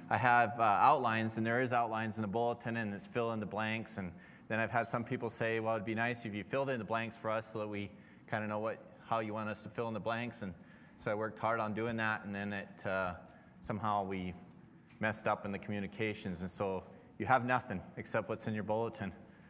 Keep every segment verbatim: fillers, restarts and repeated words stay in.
I have uh, outlines, and there is outlines in the bulletin, and it's fill in the blanks. And then I've had some people say, well, it'd be nice if you filled in the blanks for us so that we kind of know what how you want us to fill in the blanks. And so I worked hard on doing that, and then it uh, somehow we messed up in the communications. And so you have nothing except what's in your bulletin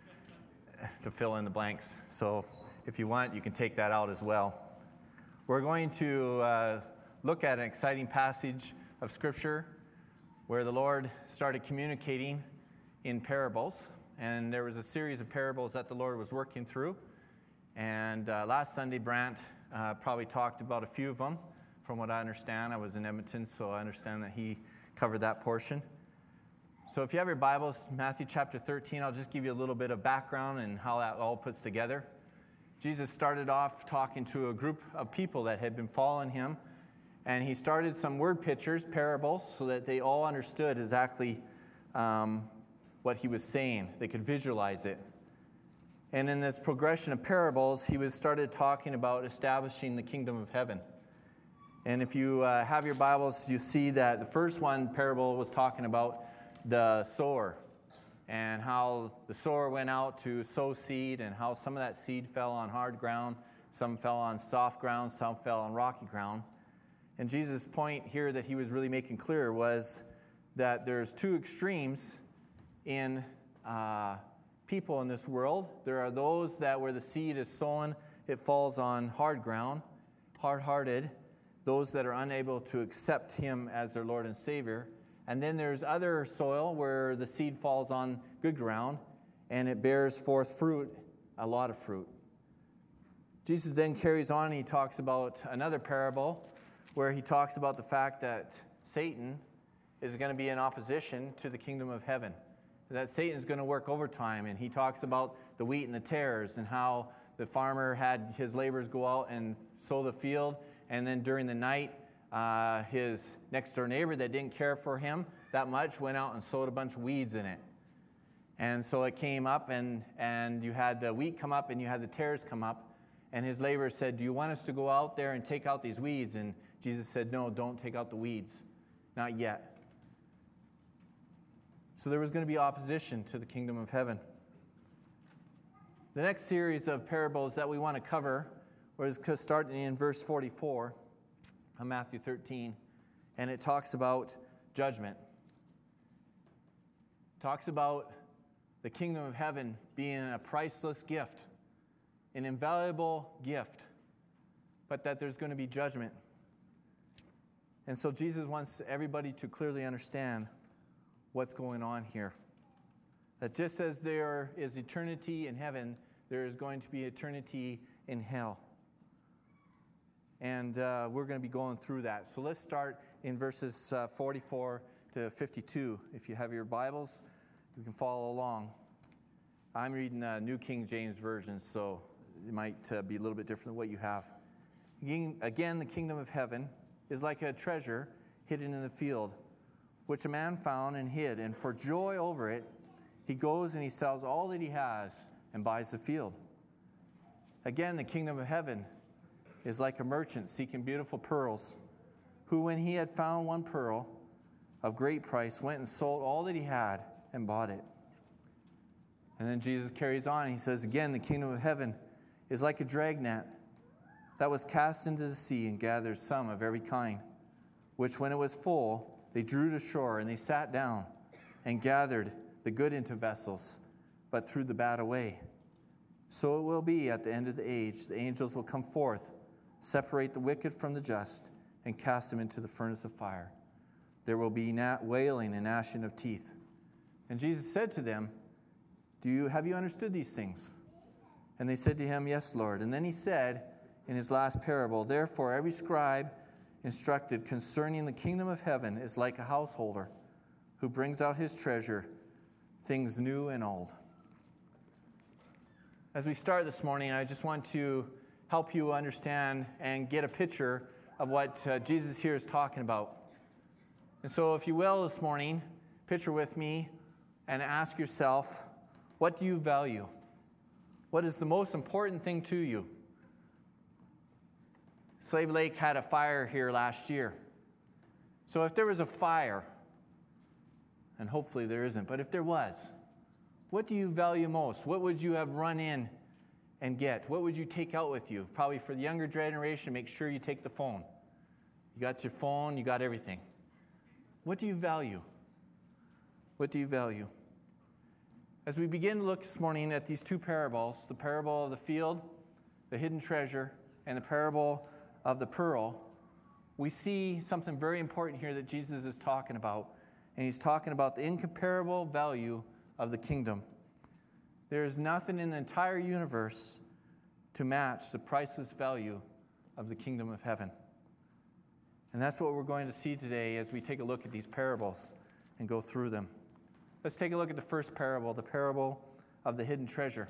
to fill in the blanks. So if you want, you can take that out as well. We're going to uh, look at an exciting passage of Scripture where the Lord started communicating in parables. And there was a series of parables that the Lord was working through. And uh, last Sunday, Brant uh, probably talked about a few of them. From what I understand, I was in Edmonton, so I understand that he covered that portion. So if you have your Bibles, Matthew chapter thirteen, I'll just give you a little bit of background and how that all puts together. Jesus started off talking to a group of people that had been following him. And he started some word pictures, parables, so that they all understood exactly um, what he was saying. They could visualize it. And in this progression of parables, he was started talking about establishing the kingdom of heaven. And if you uh, have your Bibles, you see that the first one parable was talking about the sower and how the sower went out to sow seed and how some of that seed fell on hard ground, some fell on soft ground, some fell on rocky ground. And Jesus' point here that he was really making clear was that there's two extremes in uh, people in this world. There are those that where the seed is sown, it falls on hard ground, hard-hearted, those that are unable to accept him as their Lord and Savior. And then there's other soil where the seed falls on good ground, and it bears forth fruit, a lot of fruit. Jesus then carries on and he talks about another parable where he talks about the fact that Satan is going to be in opposition to the kingdom of heaven. That Satan is going to work overtime, and he talks about the wheat and the tares and how the farmer had his laborers go out and sow the field, and then during the night, uh, his next-door neighbor that didn't care for him that much went out and sowed a bunch of weeds in it. And so it came up, and, and you had the wheat come up, and you had the tares come up, and his laborers said, do you want us to go out there and take out these weeds? And Jesus said, no, don't take out the weeds. Not yet. So there was going to be opposition to the kingdom of heaven. The next series of parables that we want to cover was starting in verse forty-four of Matthew thirteen, and it talks about judgment. It talks about the kingdom of heaven being a priceless gift, an invaluable gift, but that there's going to be judgment. And so Jesus wants everybody to clearly understand what's going on here. That just as there is eternity in heaven, there is going to be eternity in hell. And uh, we're going to be going through that. So let's start in verses uh, forty-four to fifty-two. If you have your Bibles, you can follow along. I'm reading uh, New King James Version, so it might uh, be a little bit different than what you have. Again, the kingdom of heaven is like a treasure hidden in the field, which a man found and hid, and for joy over it, he goes and he sells all that he has and buys the field. Again, the kingdom of heaven is like a merchant seeking beautiful pearls, who, when he had found one pearl of great price, went and sold all that he had and bought it. And then Jesus carries on, and he says, again, the kingdom of heaven is like a dragnet that was cast into the sea and gathered some of every kind, which when it was full, they drew to shore, and they sat down and gathered the good into vessels, but threw the bad away. So it will be at the end of the age. The angels will come forth, separate the wicked from the just, and cast them into the furnace of fire. There will be wailing and gnashing of teeth. And Jesus said to them, Do you have you understood these things? And they said to him, Yes, Lord. And then he said in his last parable, Therefore every scribe instructed concerning the kingdom of heaven is like a householder who brings out his treasure, things new and old. As we start this morning, I just want to help you understand and get a picture of what uh, Jesus here is talking about. And so if you will this morning, picture with me and ask yourself, what do you value? What is the most important thing to you? Slave Lake had a fire here last year. So if there was a fire, And hopefully there isn't. But if there was, what do you value most? What would you have run in and get? What would you take out with you? Probably for the younger generation, make sure you take the phone. You got your phone, you got everything. What do you value? What do you value? As we begin to look this morning at these two parables, the parable of the field, the hidden treasure, and the parable of the pearl, we see something very important here that Jesus is talking about. And he's talking about the incomparable value of the kingdom. There is nothing in the entire universe to match the priceless value of the kingdom of heaven. And that's what we're going to see today as we take a look at these parables and go through them. Let's take a look at the first parable, the parable of the hidden treasure.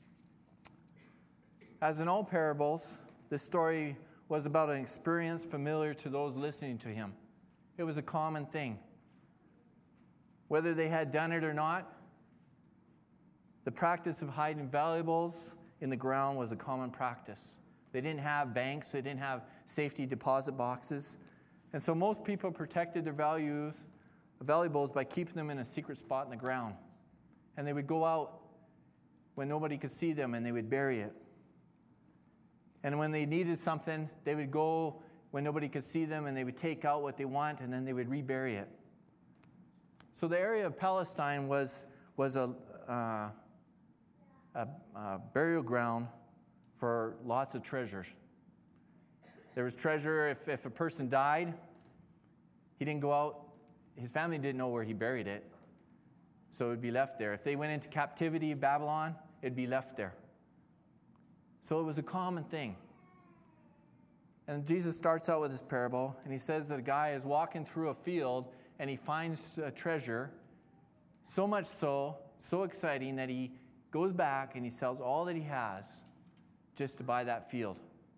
As in all parables, this story was about an experience familiar to those listening to him. It was a common thing. Whether they had done it or not, the practice of hiding valuables in the ground was a common practice. They didn't have banks, they didn't have safety deposit boxes. And so most people protected their values, valuables by keeping them in a secret spot in the ground. And they would go out when nobody could see them and they would bury it. And when they needed something, they would go when nobody could see them and they would take out what they want and then they would rebury it. So the area of Palestine was, was a, uh, a, a burial ground for lots of treasures. There was treasure if, if a person died, he didn't go out, his family didn't know where he buried it, so it would be left there. If they went into captivity of Babylon, it'd be left there. So it was a common thing. And Jesus starts out with this parable, and he says that a guy is walking through a field and he finds a treasure, so much so, so exciting that he goes back and he sells all that he has just to buy that field.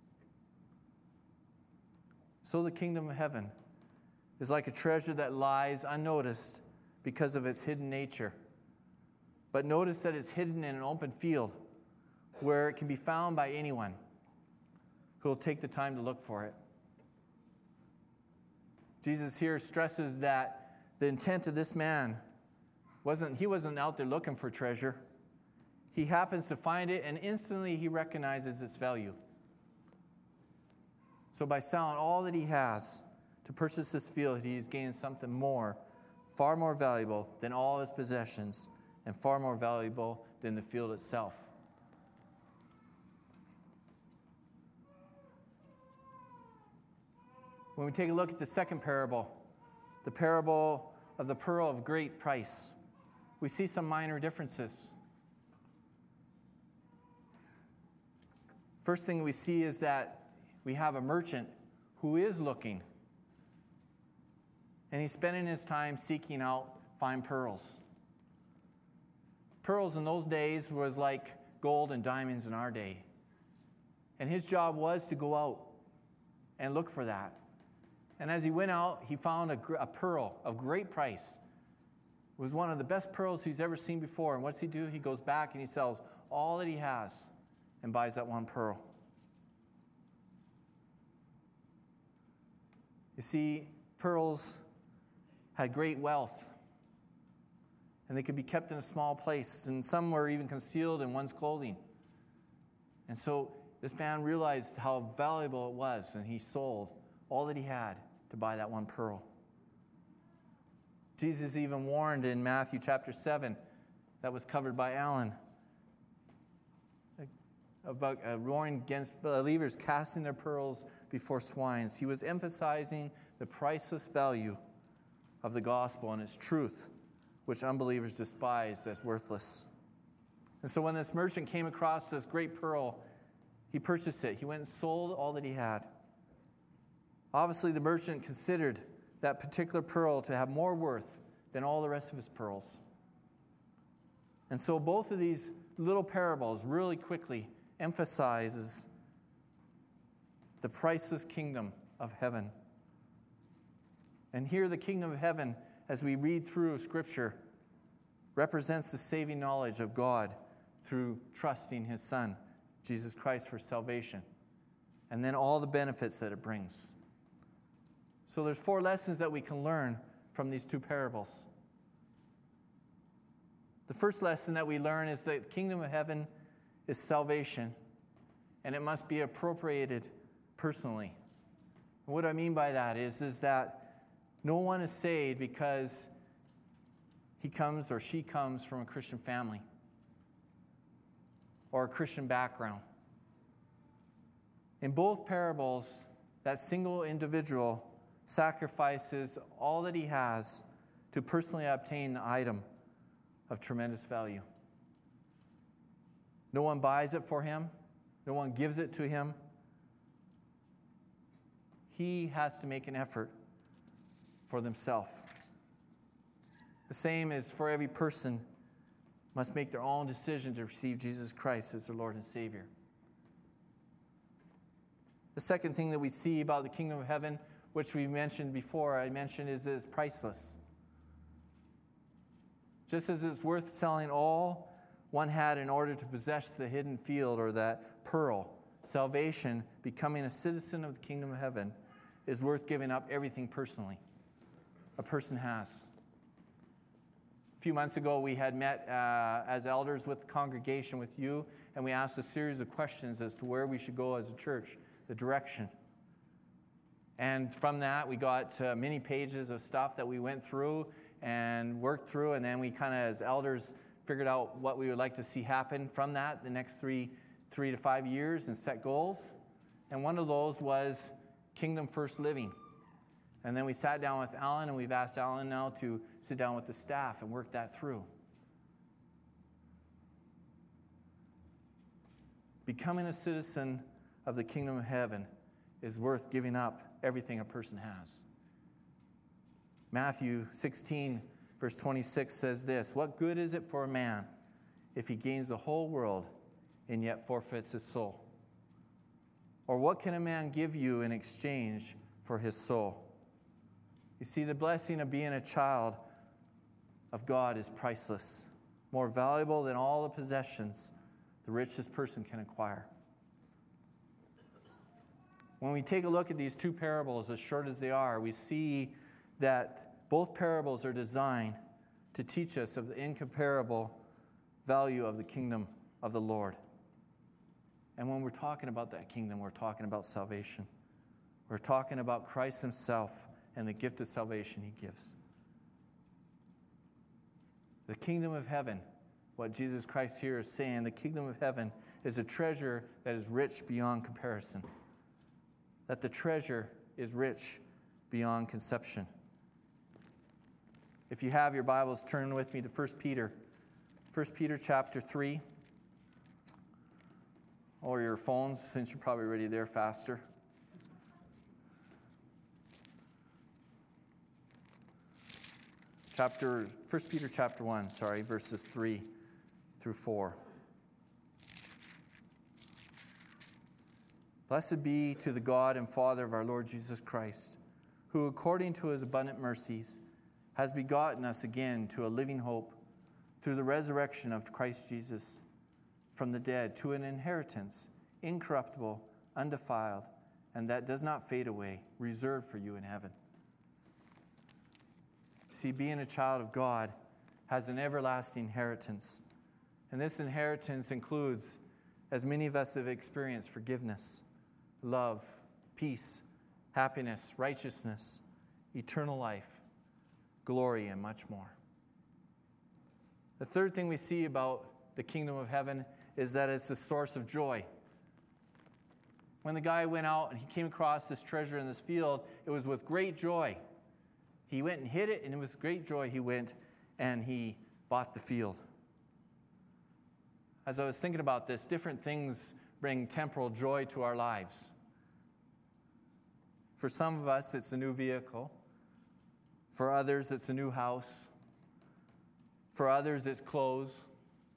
So the kingdom of heaven is like a treasure that lies unnoticed because of its hidden nature. But notice that it's hidden in an open field where it can be found by anyone who will take the time to look for it. Jesus here stresses that the intent of this man wasn't, he wasn't out there looking for treasure. He happens to find it, and instantly he recognizes its value. So by selling all that he has to purchase this field, he has gained something more, far more valuable than all his possessions, and far more valuable than the field itself. When we take a look at the second parable, the parable of the pearl of great price, we see some minor differences. First thing we see is that we have a merchant who is looking, and he's spending his time seeking out fine pearls. Pearls in those days was like gold and diamonds in our day. And his job was to go out and look for that. And as he went out, he found a, a pearl of great price. It was one of the best pearls he's ever seen before. And what's he do? He goes back and he sells all that he has and buys that one pearl. You see, pearls had great wealth. And they could be kept in a small place. And some were even concealed in one's clothing. And so this man realized how valuable it was, and he sold all that he had to buy that one pearl. Jesus even warned in Matthew chapter seven, that was covered by Alan, about uh, warning against believers casting their pearls before swines. He was emphasizing the priceless value of the gospel and its truth, which unbelievers despise as worthless. And so when this merchant came across this great pearl, he purchased it. He went and sold all that he had. Obviously, the merchant considered that particular pearl to have more worth than all the rest of his pearls. And so both of these little parables really quickly emphasizes the priceless kingdom of heaven. And here the kingdom of heaven, as we read through Scripture, represents the saving knowledge of God through trusting his Son, Jesus Christ, for salvation. And then all the benefits that it brings. So there's four lessons that we can learn from these two parables. The first lesson that we learn is that the kingdom of heaven is salvation, and it must be appropriated personally. What I mean by that is, is that no one is saved because he comes or she comes from a Christian family or a Christian background. In both parables, that single individual sacrifices all that he has to personally obtain the item of tremendous value. No one buys it for him. No one gives it to him. He has to make an effort for themselves. The same is for every person must make their own decision to receive Jesus Christ as their Lord and Savior. The second thing that we see about the kingdom of heaven, which we mentioned before, I mentioned, is it's priceless. Just as it's worth selling all one had in order to possess the hidden field or that pearl, salvation, becoming a citizen of the kingdom of heaven, is worth giving up everything personally a person has. A few months ago, we had met uh, as elders with the congregation with you, and we asked a series of questions as to where we should go as a church, the direction. And from that, we got uh, many pages of stuff that we went through and worked through, and then we kind of, as elders, figured out what we would like to see happen from that the next three, three to five years and set goals. And one of those was Kingdom First Living. And then we sat down with Alan, and we've asked Alan now to sit down with the staff and work that through. Becoming a citizen of the kingdom of heaven is worth giving up everything a person has. Matthew sixteen, verse twenty-six says this, "What good is it for a man if he gains the whole world and yet forfeits his soul? Or what can a man give you in exchange for his soul?" You see, the blessing of being a child of God is priceless, more valuable than all the possessions the richest person can acquire. When we take a look at these two parables, as short as they are, we see that both parables are designed to teach us of the incomparable value of the kingdom of the Lord. And when we're talking about that kingdom, we're talking about salvation. We're talking about Christ himself and the gift of salvation he gives. The kingdom of heaven, what Jesus Christ here is saying, the kingdom of heaven is a treasure that is rich beyond comparison. That the treasure is rich beyond conception. If you have your Bibles, turn with me to First Peter. First Peter chapter three. Or your phones, since you're probably already there faster. Chapter First Peter chapter one, sorry, verses three through four. Blessed be to the God and Father of our Lord Jesus Christ, who according to his abundant mercies has begotten us again to a living hope through the resurrection of Christ Jesus from the dead, to an inheritance incorruptible, undefiled, and that does not fade away, reserved for you in heaven. See, being a child of God has an everlasting inheritance. And this inheritance includes, as many of us have experienced, forgiveness, love, peace, happiness, righteousness, eternal life, glory, and much more. The third thing we see about the kingdom of heaven is that it's a source of joy. When the guy went out and he came across this treasure in this field, it was with great joy. He went and hid it, and with great joy he went and he bought the field. As I was thinking about this, different things bring temporal joy to our lives. For some of us, it's a new vehicle. For others, it's a new house. For others, it's clothes.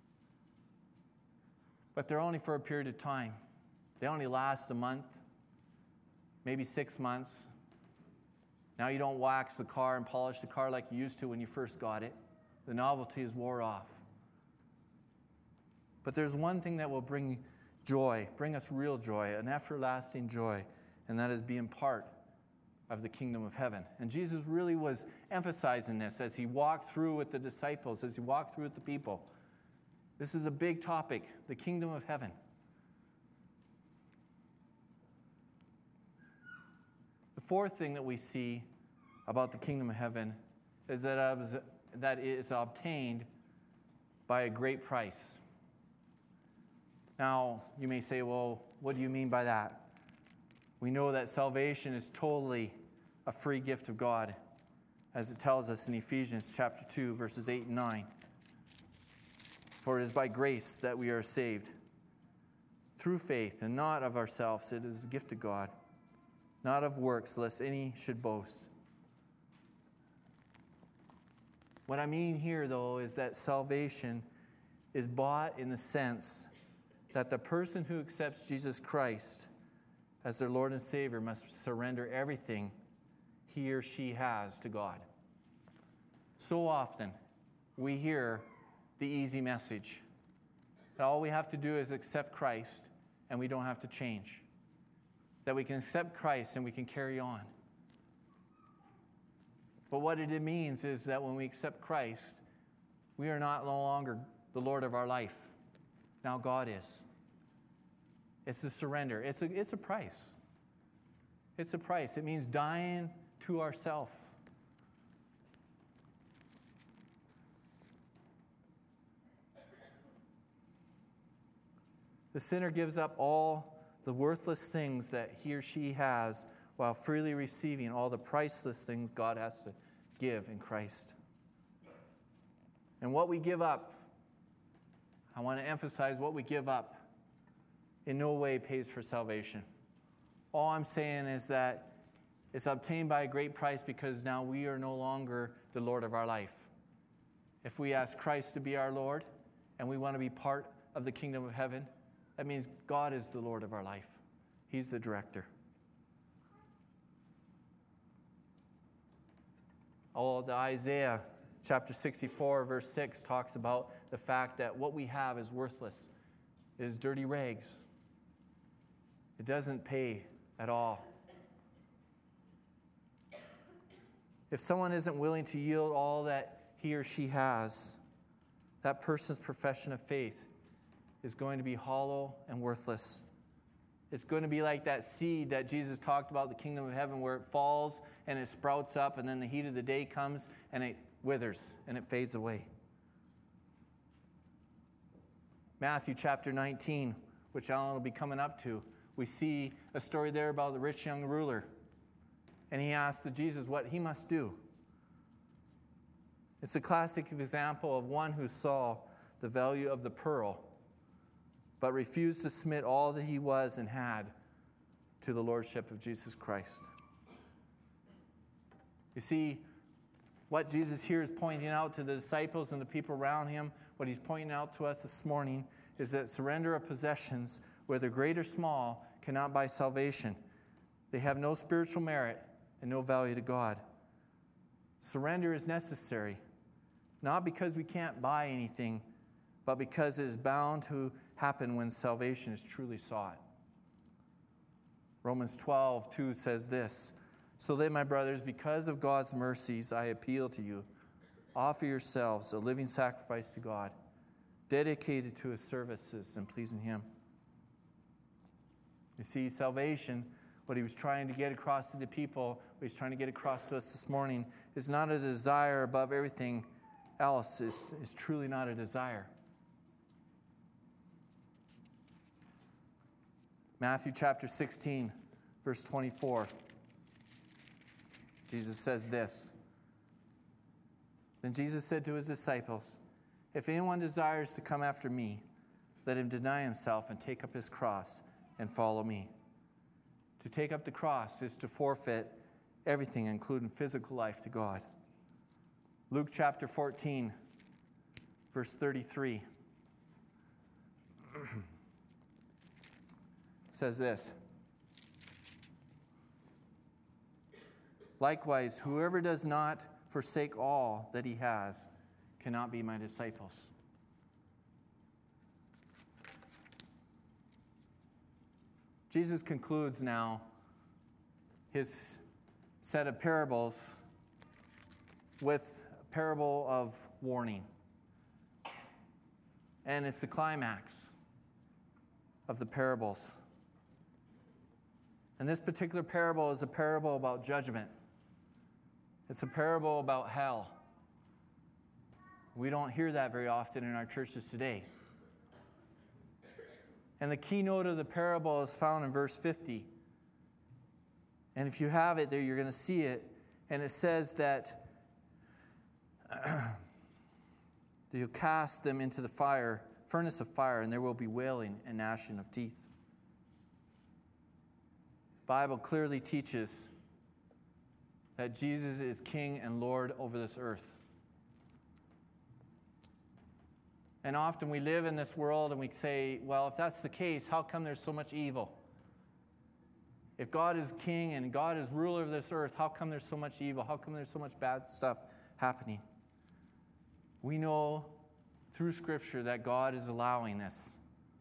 But they're only for a period of time. They only last a month, maybe six months. Now you don't wax the car and polish the car like you used to when you first got it. The novelty is wore off. But there's one thing that will bring joy, bring us real joy, an everlasting joy, and that is being part of the kingdom of heaven. And Jesus really was emphasizing this as he walked through with the disciples, as he walked through with the people. This is a big topic, the kingdom of heaven. The fourth thing that we see about the kingdom of heaven is that it was, that it is obtained by a great price. Now, you may say, well, what do you mean by that? We know that salvation is totally a free gift of God, as it tells us in Ephesians chapter two, verses eight and nine. For it is by grace that we are saved, through faith, and not of ourselves. It is the gift of God, not of works, lest any should boast. What I mean here, though, is that salvation is bought in the sense that the person who accepts Jesus Christ as their Lord and Savior must surrender everything he or she has to God. So often, we hear the easy message that all we have to do is accept Christ and we don't have to change. That we can accept Christ and we can carry on. But what it means is that when we accept Christ, we are not no longer the Lord of our life. Now God is. It's a surrender. It's a, it's a price. It's a price. It means dying to ourself. The sinner gives up all the worthless things that he or she has while freely receiving all the priceless things God has to give in Christ. And what we give up, I want to emphasize what we give up in no way pays for salvation. All I'm saying is that it's obtained by a great price because now we are no longer the Lord of our life. If we ask Christ to be our Lord and we want to be part of the kingdom of heaven, that means God is the Lord of our life. He's the director. Oh, the Isaiah chapter sixty-four, verse six talks about the fact that what we have is worthless. It is dirty rags. It doesn't pay at all. If someone isn't willing to yield all that he or she has, that person's profession of faith is going to be hollow and worthless. It's going to be like that seed that Jesus talked about, the kingdom of heaven, where it falls and it sprouts up, and then the heat of the day comes and it withers and it fades away. Matthew chapter nineteen, which Alan will be coming up to, we see a story there about the rich young ruler. And he asked the Jesus what he must do. It's a classic example of one who saw the value of the pearl, but refused to submit all that he was and had to the lordship of Jesus Christ. You see, what Jesus here is pointing out to the disciples and the people around him, what he's pointing out to us this morning, is that surrender of possessions, whether great or small, cannot buy salvation. They have no spiritual merit and no value to God. Surrender is necessary, not because we can't buy anything, but because it is bound to happen when salvation is truly sought. Romans twelve two says this, "So then, my brothers, because of God's mercies, I appeal to you, offer yourselves a living sacrifice to God, dedicated to his services and pleasing him." You see, salvation, what he was trying to get across to the people, what he's trying to get across to us this morning, is not a desire above everything else. It's, it's truly not a desire. Matthew chapter sixteen, verse twenty-four. Jesus says this. Then Jesus said to his disciples, "If anyone desires to come after me, let him deny himself and take up his cross and follow me." To take up the cross is to forfeit everything, including physical life, to God. Luke chapter fourteen, verse thirty-three. Says this, "Likewise, whoever does not forsake all that he has cannot be my disciples." Jesus concludes now his set of parables with a parable of warning. And it's the climax of the parables. And this particular parable is a parable about judgment. It's a parable about hell. We don't hear that very often in our churches today. And the keynote of the parable is found in verse fifty. And if you have it there, you're going to see it. And it says that you'll cast them into the fire, furnace of fire, and there will be wailing and gnashing of teeth. The Bible clearly teaches that Jesus is King and Lord over this earth. And often we live in this world and we say, well, if that's the case, how come there's so much evil? If God is king and God is ruler of this earth, how come there's so much evil? How come there's so much bad stuff happening? We know through Scripture that God is allowing this.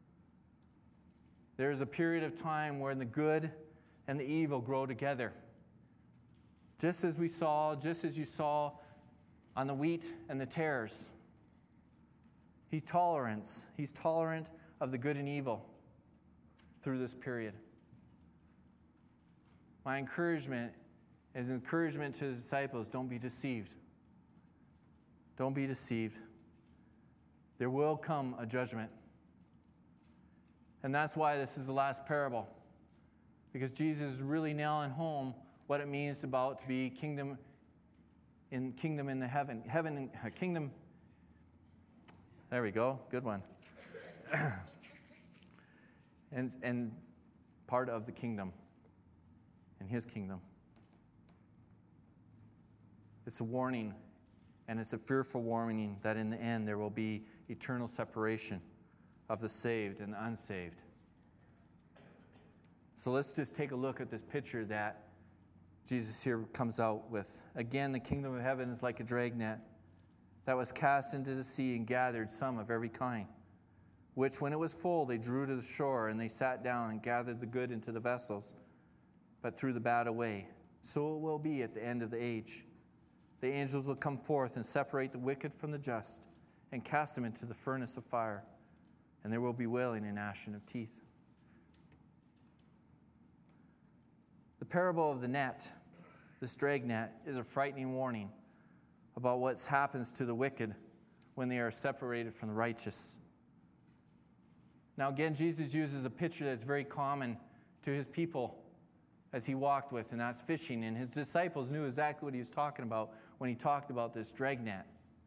There is a period of time where the good and the evil grow together. Just as we saw, just as you saw on the wheat and the tares. He's tolerant. He's tolerant of the good and evil through this period. My encouragement is encouragement to his disciples, don't be deceived. Don't be deceived. There will come a judgment. And that's why this is the last parable. Because Jesus is really nailing home what it means about to be kingdom in kingdom in the heaven. Heaven uh, kingdom. There we go. Good one. and and part of the kingdom. In his kingdom. It's a warning, and it's a fearful warning that in the end there will be eternal separation of the saved and the unsaved. So let's just take a look at this picture that Jesus here comes out with. Again, the kingdom of heaven is like a dragnet that was cast into the sea and gathered some of every kind, which when it was full they drew to the shore, and they sat down and gathered the good into the vessels, but threw the bad away. So it will be at the end of the age. The angels will come forth and separate the wicked from the just and cast them into the furnace of fire, and there will be wailing and gnashing of teeth. The parable of the net, this dragnet, is a frightening warning about what happens to the wicked when they are separated from the righteous. Now again, Jesus uses a picture that's very common to his people as he walked with, and that's fishing. And his disciples knew exactly what he was talking about when he talked about this dragnet.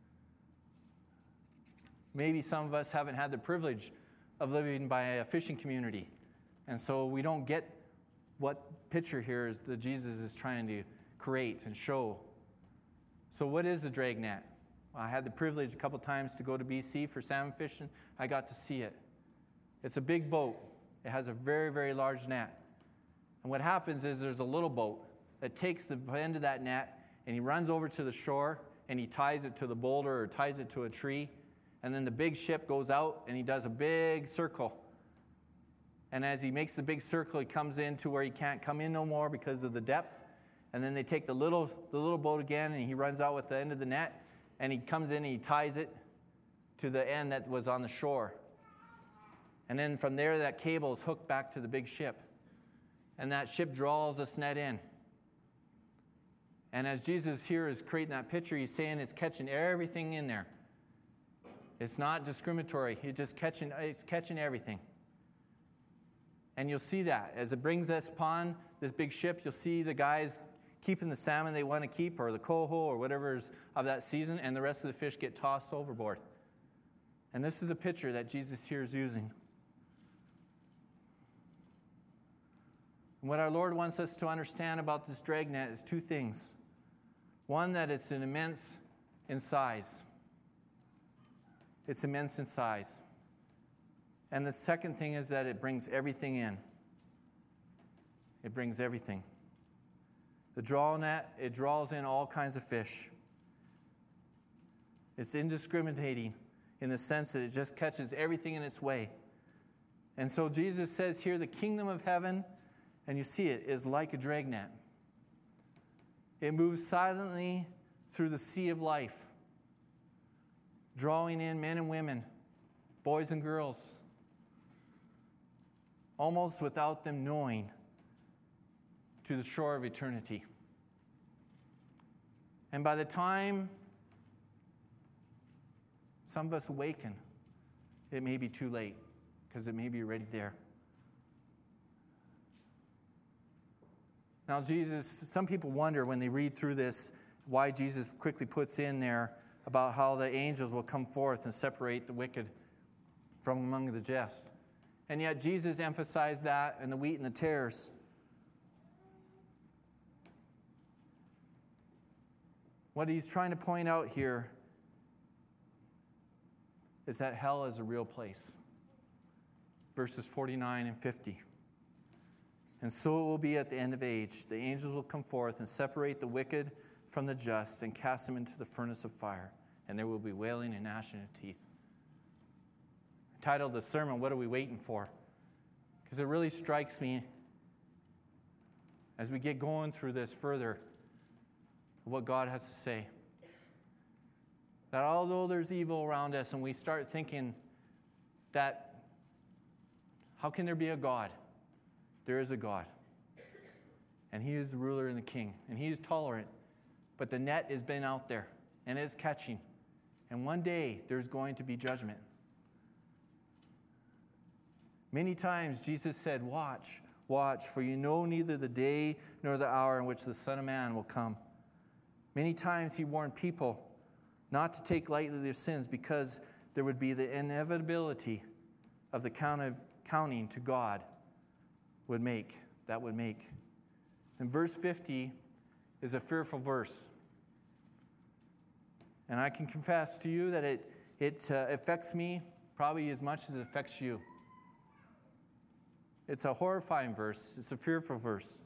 Maybe some of us haven't had the privilege of living by a fishing community, and so we don't get what picture here is that Jesus is trying to create and show. So what is the dragnet? Well, I had the privilege a couple times to go to B C for salmon fishing. I got to see it. It's a big boat. It has a very, very large net. And what happens is there's a little boat that takes the end of that net, and he runs over to the shore, and he ties it to the boulder or ties it to a tree. And then the big ship goes out, and he does a big circle. And as he makes the big circle, he comes in to where he can't come in no more because of the depth. And then they take the little the little boat again, and he runs out with the end of the net, and he comes in and he ties it to the end that was on the shore. And then from there, that cable is hooked back to the big ship. And that ship draws this net in. And as Jesus here is creating that picture, he's saying it's catching everything in there. It's not discriminatory. He's just catching, it's catching everything. And you'll see that. As it brings this pond, this big ship, you'll see the guys keeping the salmon they want to keep, or the coho, or whatever is of that season, and the rest of the fish get tossed overboard. And this is the picture that Jesus here is using. And what our Lord wants us to understand about this dragnet is two things. One, that it's an immense in size. It's immense in size. And the second thing is that it brings everything in. It brings everything. The draw net, it draws in all kinds of fish. It's indiscriminating in the sense that it just catches everything in its way. And so Jesus says here, the kingdom of heaven, and you see it, is like a dragnet. It moves silently through the sea of life, drawing in men and women, boys and girls, almost without them knowing, to the shore of eternity. And by the time some of us awaken, it may be too late, because it may be already there. Now, Jesus, some people wonder when they read through this why Jesus quickly puts in there about how the angels will come forth and separate the wicked from among the just. And yet Jesus emphasized that in the wheat and the tares. What he's trying to point out here is that hell is a real place. Verses forty-nine and fifty. And so it will be at the end of age. The angels will come forth and separate the wicked from the just and cast them into the furnace of fire. And there will be wailing and gnashing of teeth. I titled the sermon, "What Are We Waiting For?" Because it really strikes me as we get going through this further of what God has to say. That although there's evil around us and we start thinking that how can there be a God? There is a God. And he is the ruler and the king. And he is tolerant. But the net has been out there. And it's catching. And one day there's going to be judgment. Many times Jesus said, watch, watch, for you know neither the day nor the hour in which the Son of Man will come. Many times he warned people not to take lightly their sins because there would be the inevitability of the count of counting to God would make, that would make. And verse fifty is a fearful verse. And I can confess to you that it, it uh, affects me probably as much as it affects you. It's a horrifying verse. It's a fearful verse.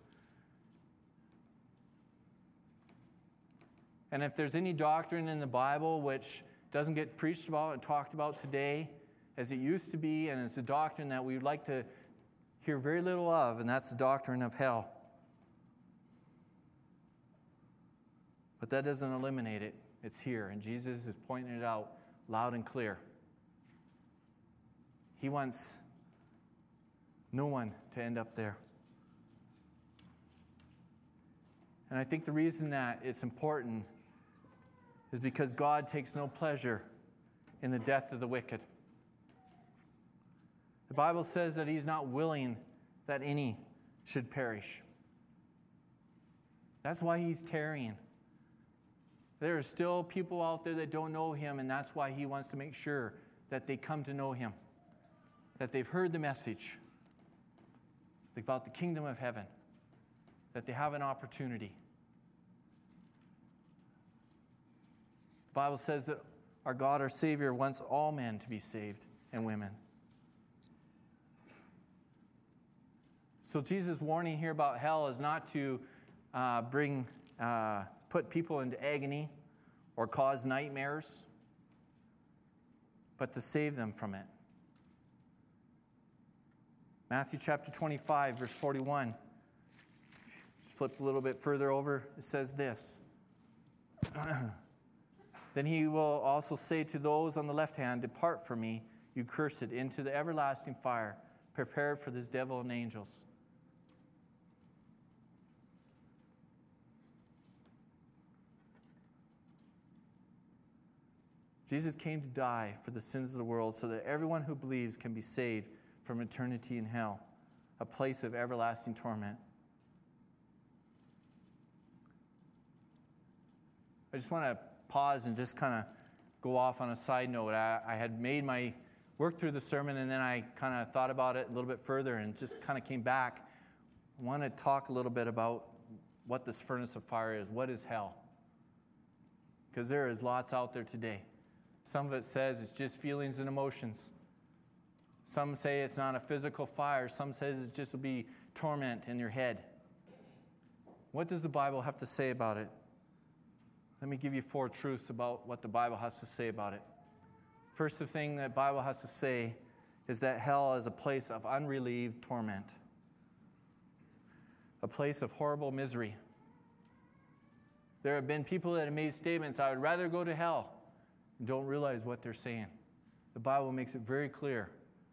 And if there's any doctrine in the Bible which doesn't get preached about and talked about today as it used to be, and it's a doctrine that we would like to hear very little of, and that's the doctrine of hell. But that doesn't eliminate it. It's here, and Jesus is pointing it out loud and clear. He wants no one to end up there. And I think the reason that it's important is because God takes no pleasure in the death of the wicked. The Bible says that he's not willing that any should perish. That's why he's tarrying. There are still people out there that don't know him, and that's why he wants to make sure that they come to know him, that they've heard the message about the kingdom of heaven, that they have an opportunity. The Bible says that our God, our Savior, wants all men to be saved and women. So Jesus' warning here about hell is not to uh, bring, uh, put people into agony or cause nightmares, but to save them from it. Matthew chapter twenty-five, verse forty-one. Flip a little bit further over. It says this. Then he will also say to those on the left hand, depart from me, you cursed, into the everlasting fire, prepared for this devil and angels. Jesus came to die for the sins of the world so that everyone who believes can be saved from eternity in hell, a place of everlasting torment. I just want to pause and just kind of go off on a side note. I, I had made my work through the sermon, and then I kind of thought about it a little bit further and just kind of came back. I want to talk a little bit about what this furnace of fire is. What is hell? Because there is lots out there today. Some of it says it's just feelings and emotions. Some say it's not a physical fire. Some says it just will be torment in your head. What does the Bible have to say about it? Let me give you four truths about what the Bible has to say about it. First thing that the Bible has to say is that hell is a place of unrelieved torment, a place of horrible misery. There have been people that have made statements, I would rather go to hell, and don't realize what they're saying. The Bible makes it very clear.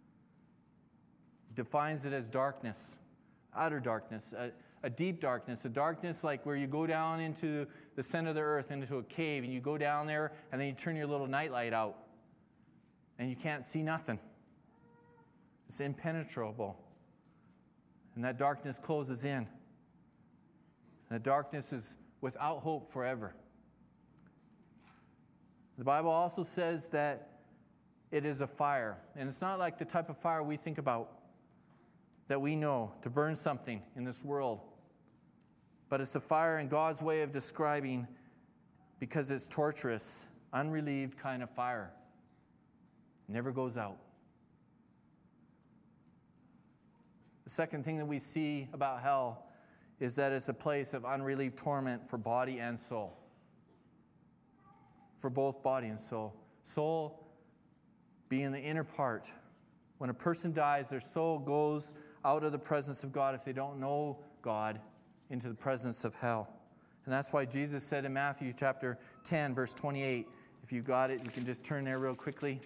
It defines it as darkness, utter darkness, a, a deep darkness, a darkness like where you go down into the center of the earth, into a cave, and you go down there, and then you turn your little nightlight out, and you can't see nothing. It's impenetrable. And that darkness closes in. And the darkness is without hope forever. The Bible also says that it is a fire. And it's not like the type of fire we think about, that we know, to burn something in this world. But it's a fire in God's way of describing, because it's torturous, unrelieved kind of fire. It never goes out. The second thing that we see about hell is that it's a place of unrelieved torment for body and soul. For both body and soul. Soul being the inner part. When a person dies, their soul goes out of the presence of God, if they don't know God, into the presence of hell. And that's why Jesus said in Matthew chapter ten, verse twenty-eight, if you got it, you can just turn there real quickly.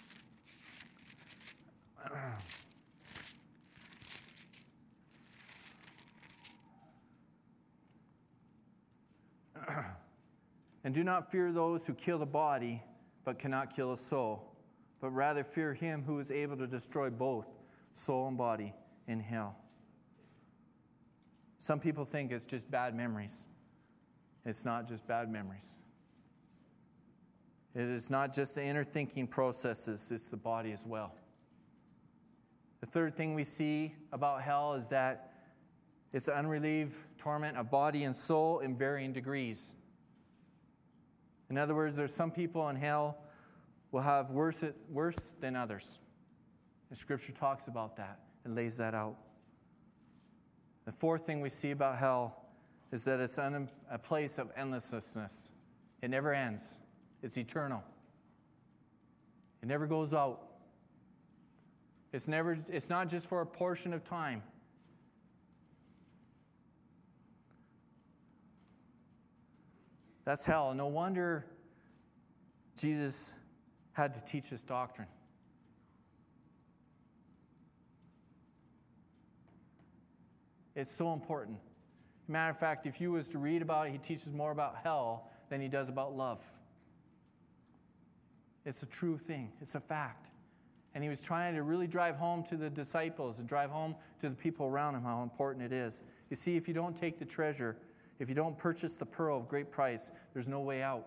And do not fear those who kill the body, but cannot kill the soul, but rather fear him who is able to destroy both soul and body in hell. Some people think it's just bad memories. It's not just bad memories. It is not just the inner thinking processes, it's the body as well. The third thing we see about hell is that it's unrelieved torment of body and soul in varying degrees. In other words, there's some people in hell will have worse, worse than others. And Scripture talks about that and lays that out. The fourth thing we see about hell is that it's a place of endlessness. It never ends. It's eternal. It never goes out. It's never. It's not just for a portion of time. That's hell. No wonder Jesus had to teach this doctrine. It's so important. Matter of fact, if you was to read about it, he teaches more about hell than he does about love. It's a true thing. It's a fact. And he was trying to really drive home to the disciples and drive home to the people around him how important it is. You see, if you don't take the treasure, if you don't purchase the pearl of great price, there's no way out.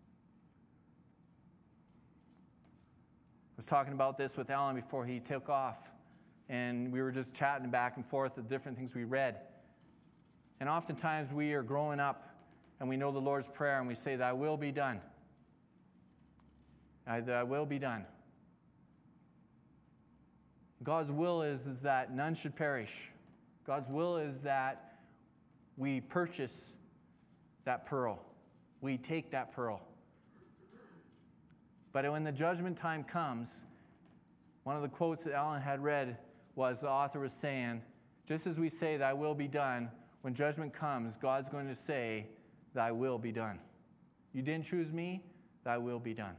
I was talking about this with Alan before he took off, and we were just chatting back and forth the different things we read. And oftentimes we are growing up and we know the Lord's Prayer and we say, "Thy will be done. Thy will be done." God's will is, is that none should perish. God's will is that we purchase that pearl. We take that pearl. But when the judgment time comes, one of the quotes that Alan had read was the author was saying, just as we say, "Thy will be done," when judgment comes, God's going to say, "Thy will be done." You didn't choose me, thy will be done.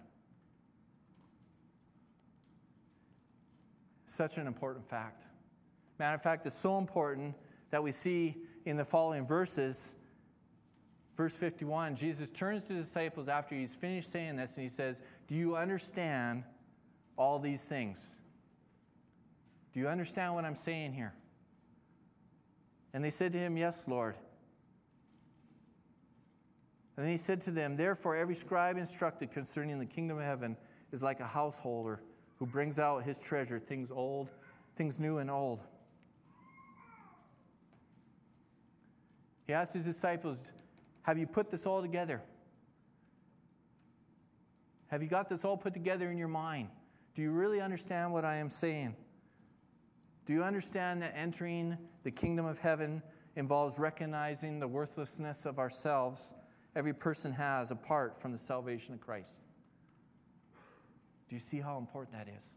Such an important fact. Matter of fact, it's so important that we see in the following verses, verse fifty-one, Jesus turns to the disciples after he's finished saying this, and he says, "Do you understand all these things? Do you understand what I'm saying here?" And they said to him, "Yes, Lord." And then he said to them, "Therefore every scribe instructed concerning the kingdom of heaven is like a householder who brings out his treasure, things old, things new and old." He asked his disciples, "Have you put this all together? Have you got this all put together in your mind? Do you really understand what I am saying? Do you understand that entering the kingdom of heaven involves recognizing the worthlessness of ourselves every person has apart from the salvation of Christ?" Do you see how important that is?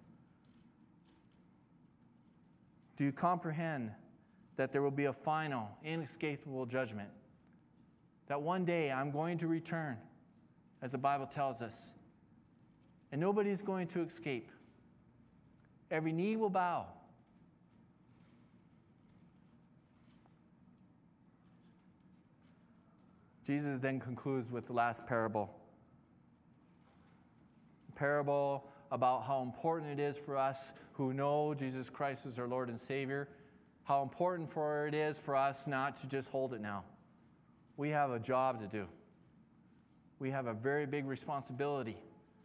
Do you comprehend that there will be a final, inescapable judgment? that one day I'm going to return, as the Bible tells us, and nobody's going to escape. Every knee will bow. Jesus then concludes with the last parable. A parable about how important it is for us who know Jesus Christ as our Lord and Savior, how important for it is for us not to just hold it now. We have a job to do. We have a very big responsibility.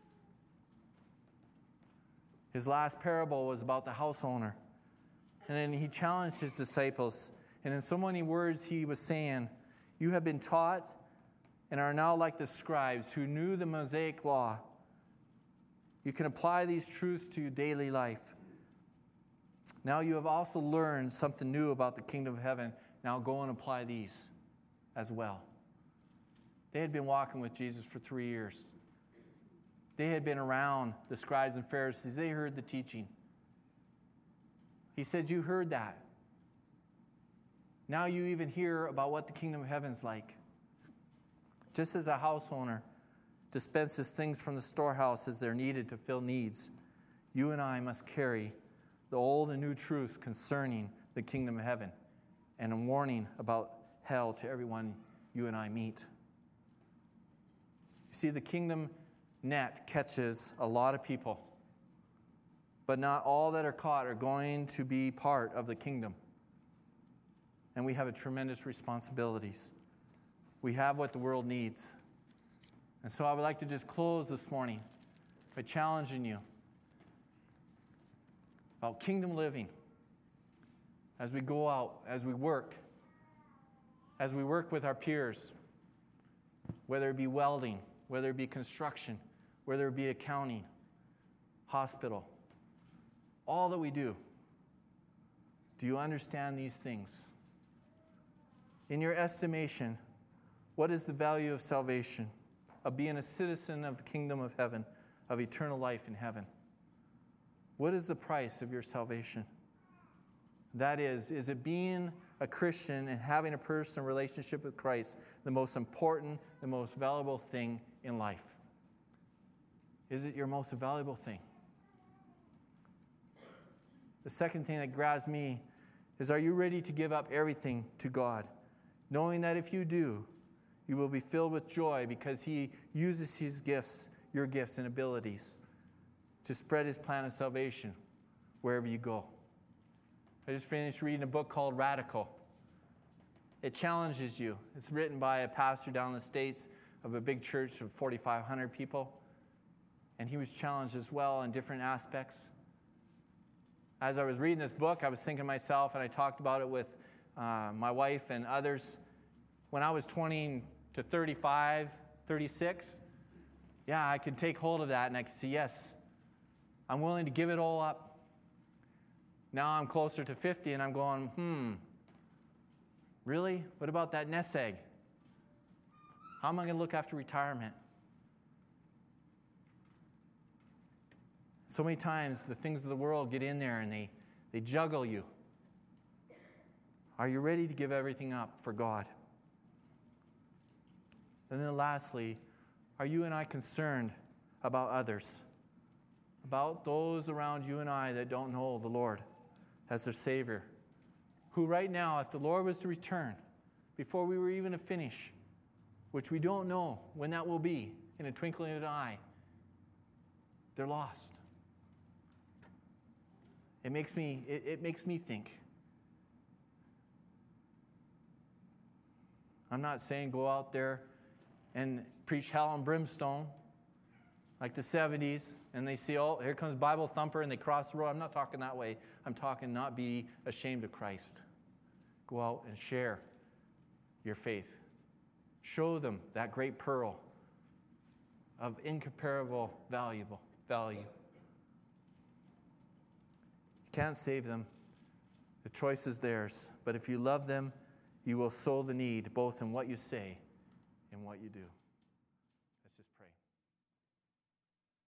His last parable was about the house owner. And then he challenged his disciples. And in so many words, he was saying, you have been taught and are now like the scribes who knew the Mosaic law. You can apply these truths to your daily life. Now you have also learned something new about the kingdom of heaven. Now go and apply these as well. They had been walking with Jesus for three years. They had been around the scribes and Pharisees. They heard the teaching. He said, you heard that. Now you even hear about what the kingdom of heaven is like. Just as a house owner dispenses things from the storehouse as they're needed to fill needs, you and I must carry the old and new truths concerning the kingdom of heaven and a warning about hell to everyone you and I meet. You see, the kingdom net catches a lot of people, but not all that are caught are going to be part of the kingdom. And we have a tremendous responsibilities. We have what the world needs. And so I would like to just close this morning by challenging you about kingdom living as we go out, as we work, as we work with our peers, whether it be welding, whether it be construction, whether it be accounting, hospital, all that we do. Do you understand these things? In your estimation, what is the value of salvation, of being a citizen of the kingdom of heaven, of eternal life in heaven? What is the price of your salvation? That is, is it being a Christian and having a personal relationship with Christ the most important, the most valuable thing in life? Is it your most valuable thing? The second thing that grabs me is, are you ready to give up everything to God, knowing that if you do, you will be filled with joy because He uses His gifts, your gifts and abilities, to spread His plan of salvation wherever you go. I just finished reading a book called Radical. It challenges you. It's written by a pastor down in the States of a big church of forty-five hundred people. And he was challenged as well in different aspects. As I was reading this book, I was thinking to myself, and I talked about it with uh, my wife and others, when I was twenty to thirty-five, thirty-six, yeah, I could take hold of that and I could say, yes, I'm willing to give it all up. Now I'm closer to fifty and I'm going, hmm, really? What about that nest egg? How am I going to look after retirement? So many times the things of the world get in there and they, they juggle you. Are you ready to give everything up for God? And then lastly, are you and I concerned about others? About those around you and I that don't know the Lord as their Savior? Who right now, if the Lord was to return, before we were even to finish, which we don't know when that will be, in a twinkling of an eye, they're lost. It makes me, it, it makes me think. I'm not saying go out there and preach hell and brimstone like the seventies, and they see, oh, here comes Bible thumper, and they cross the road. I'm not talking that way. I'm talking not be ashamed of Christ. Go out and share your faith. Show them that great pearl of incomparable valuable value. You can't save them. The choice is theirs. But if you love them, you will sow the need both in what you say and what you do.